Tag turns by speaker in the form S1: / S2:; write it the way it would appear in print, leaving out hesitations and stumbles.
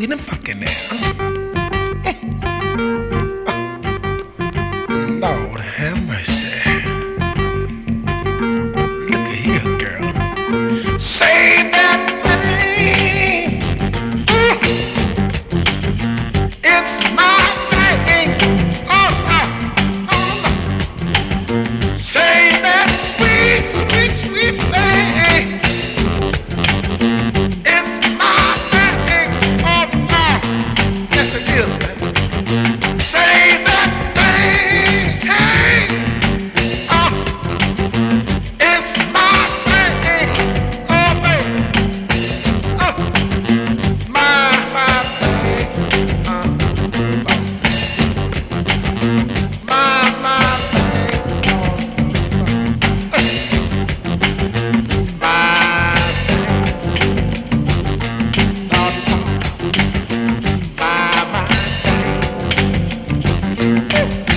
S1: sweet and funky now. Lord have mercy. Look at here, girl. Say that thing. It's my thing. Say that sweet, sweet, sweet thing. It's my thing. Oh, no. Yes, it is, baby. Say that thing. Hey. It's my thing. Oh, baby. My thing. My thing.